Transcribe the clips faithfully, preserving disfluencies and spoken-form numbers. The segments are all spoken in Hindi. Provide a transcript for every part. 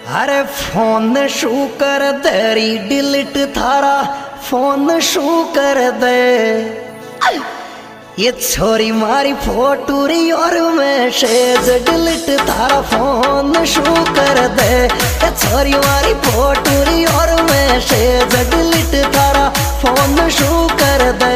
अरे फोन शू कर देरी डिलीट थारा फोन शू कर दे। ये छोरी मारी फोटो री और मैसेज डिलीट थारा फोन शू कर दे। ये छोरी मारी फोटो री और मैसेज डिलीट थारा फोन शू कर दे।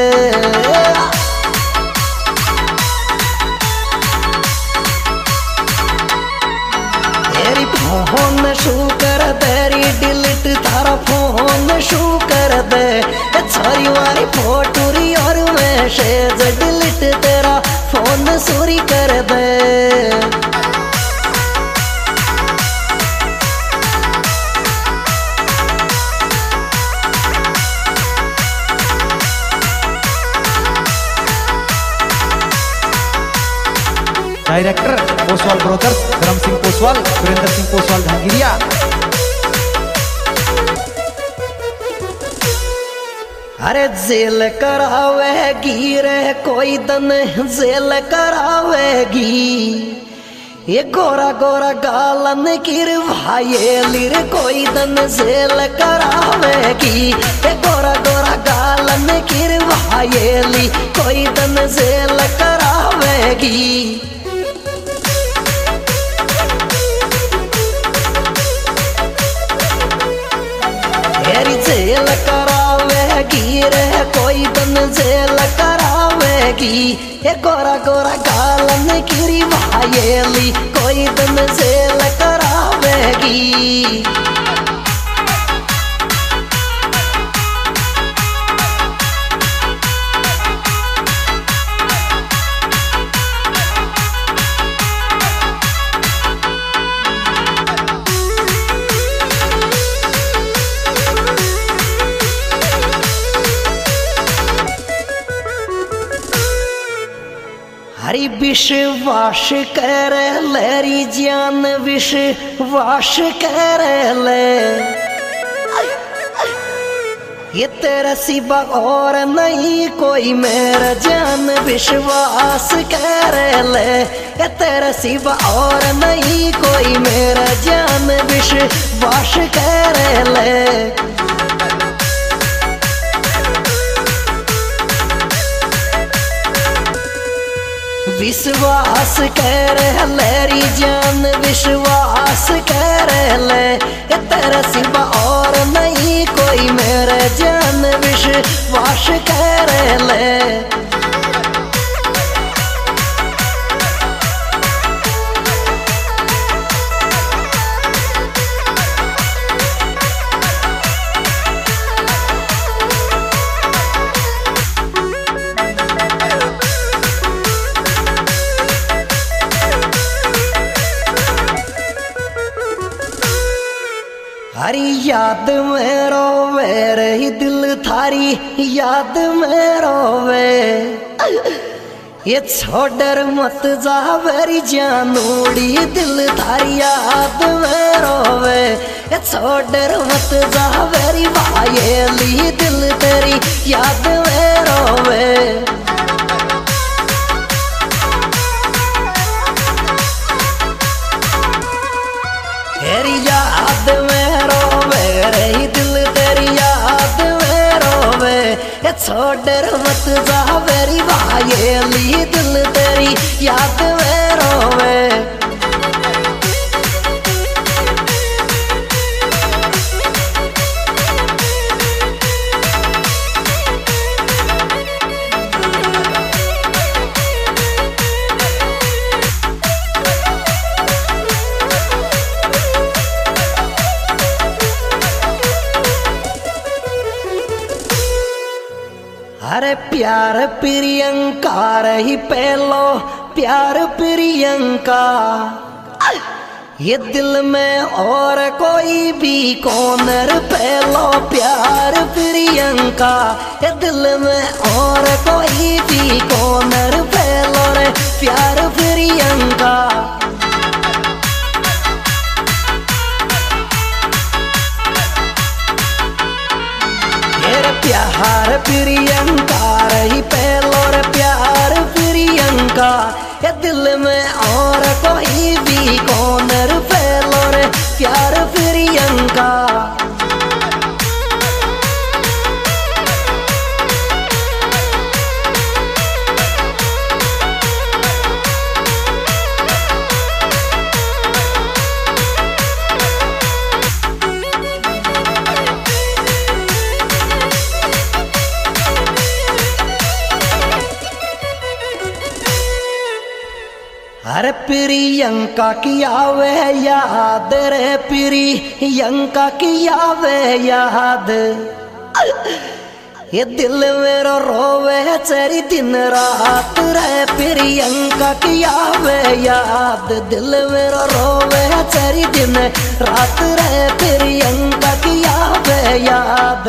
फोन शू कर दे डिलीट थारा फोन शू कर दे। छोरी वारी फोटो री और मैसेज डिलीट तेरा फोन चोरी कर दे। डायरेक्टर पोसवाल ब्रोकर्स धर्म सिंह पोसवाल, सुरेंद्र सिंह पोसवाल धनगिरिया। अरे जेल करावेगी रे कोई दन जेल करावेगी। ये गोरा गोरा गालन किर भाई रे कोई दन जेल करावेगी। ये गोरा गोरा गालन किर भाई कोई दन जेल करावेगी। जेल करावेगी रे कोई दन जेल करावेगी। ये गोरा गोरा गालन किरी भाई कोई दन जेल करावेगी। हरी विश्वास कर लेरी जान विश्वास कर ले। ये तेरा सिवा और नहीं कोई मेरा जान विश्वास कर ले। ये तेरा सिवा और नहीं कोई मेरा जान विश्वास कर ले। विश्वास कर लेरी जान विश्वास कर ले। तेरा सिवा और नहीं कोई मेरा जान विश्वास कर ले। हरी याद में रोवे रही दिल थारी याद में रोवे। ये छोड़र मत जावेरी जानूड़ी दिल थारी याद में रोवे। ये छोड़र मत जावेरी भाई दिल तेरी याद में रोवे। तेरी याद में रोवे रही दिल तेरी याद में रोवे। ये छोड़र मत जावेरी भाई दिल तेरी याद में रोवे। अरे प्यार प्रियंका रही पहलो प्यार प्रियंका। ये दिल में और कोई भी कौन रे पहलो प्यार प्रियंका। ये दिल में और कोई भी कौन रे पहलो रे प्यार प्रियंका। प्यार प्रियंका रही पहलो रे प्यार प्रियंका। ये दिल में और कोई भी कौन रे पहलो रे प्यार प्रियंका। अरे प्रियंका की आवे याद रे प्रियंका की आवे याद। ये दिल मेरा रोवे चरी दिन रात रे प्रियंका की आवे याद। दिल मेरा रोवे चरी दिन रात रे प्रियंका की आवे याद।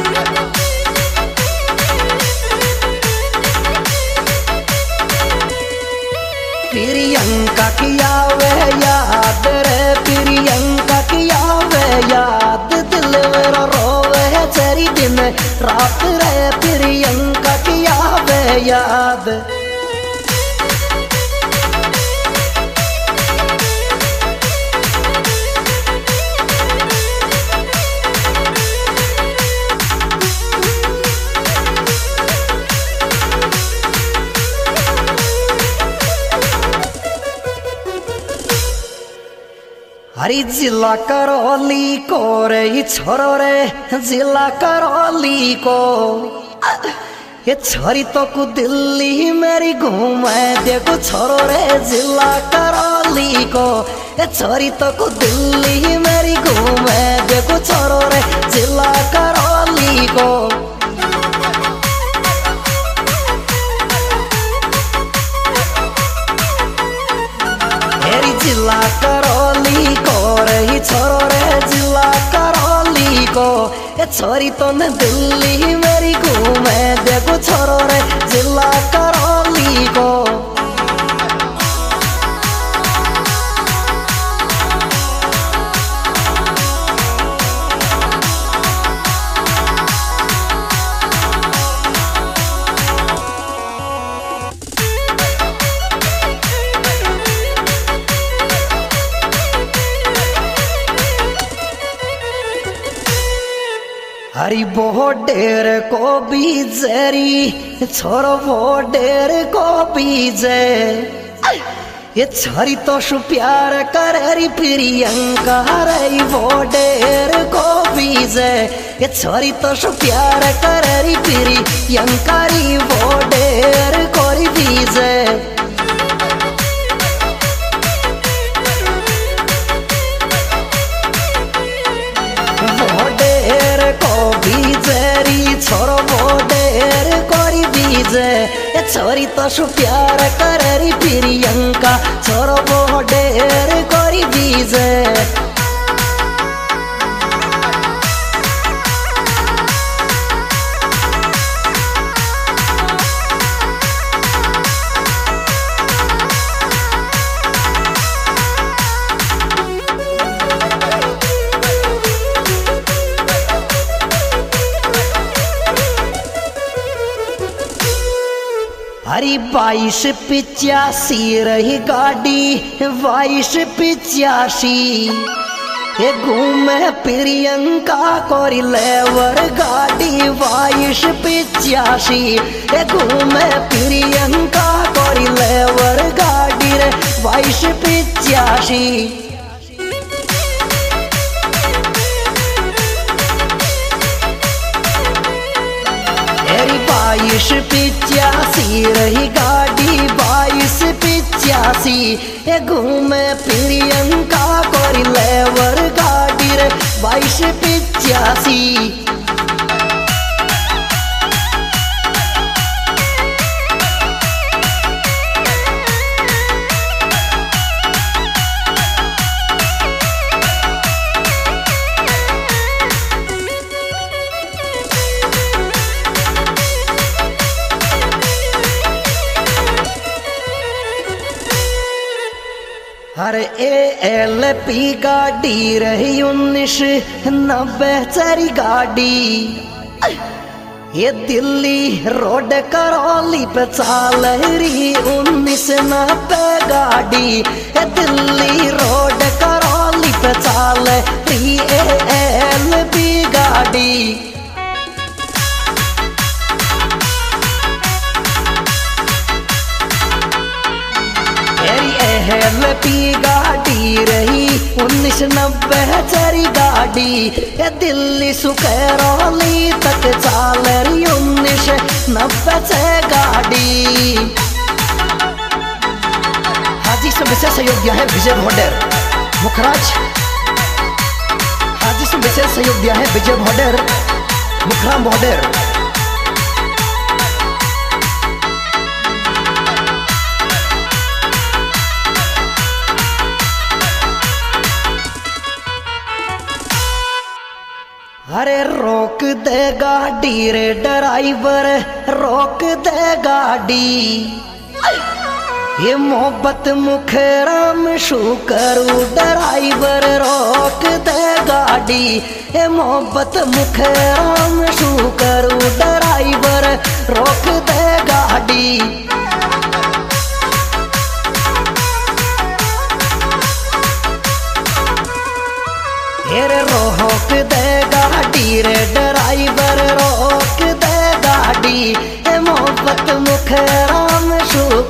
प्रियंका की आवे याद रे प्रियंका की आवे याद। दिल मेरा रोवे चरी दिन रात रे प्रियंका की आवे याद। हरी जिला करौली को रे छोरो रे जिला करौली को। ये छोरी तो को दिल्ली मेरी घूमे देखो छोरो रे जिला करौली को। ये छोरी तो को दिल्ली मेरी घूमे देखो छोरो रे जिला करौली को। जिला करौली को रही छोरो रे जिला करौली को। ये छोरी तो न दिल्ली मेरी घूमे देखो छोरो रे जिला करौली को। हरी वो डेर को बीजेरी छोरो वो डेर को बीजे। ये छोरी तो शु प्यार करे प्रियंका रे वो डेर को बीजे। ये छोरी तो शु प्यार करे प्रियंका री वो डेर को बीजे। छोरो वो डेर कोरी बीजे। ये छोरी तो शु प्यार करे प्रियंका छोरो वो डेर कोरी बीजे। हरी बाईस पिचासी रही गाड़ी बाईस पिचासी। ये घूमे प्रियंका कोरी लेवर गाड़ी बाईस पिचासी। ये घूमे प्रियंका कोरी लेवर गाड़ी रे बाईस पिचासी। बाईस पिचासी रही गाड़ी बाईस पिचासी। ये घूमे प्रियंका कोरी लेवर गाड़ी रे बाईस पिचासी। अरे ए एल पी गाड़ी रही उन्नीस नब्बे चरी गाड़ी। ये दिल्ली रोड करौली पे चाल रही उन्नीस नब्बे गाड़ी। ये दिल्ली रोड करौली पे चाले री एल बी गाड़ी। एल पी गाड़ी रही उन्नीस नब्बे चरी गाड़ी, ये दिल्ली सुकरौली तक चाल रही उन्नीस नब्बे से गाड़ी। हाजी से विशेष सहयोग दिया है विजय भोडेर मुखराज। हाजी से विशेष सहयोग दिया है विजय भोडेर मुखराम भोडेर। अरे रोक दे गाड़ी रे ड्राइवर, रोक दे गाड़ी। ये मोहब्बत मुखराम शू करू ड्राइवर, रोक दे गाड़ी। ये मोहब्बत मुखराम शू करू ड्राइवर, रोक दे गाड़ी। रोक दे गाड़ी रे ड्राइवर, रोक दे गाड़ी। ए मोहब्बत मुखराम शू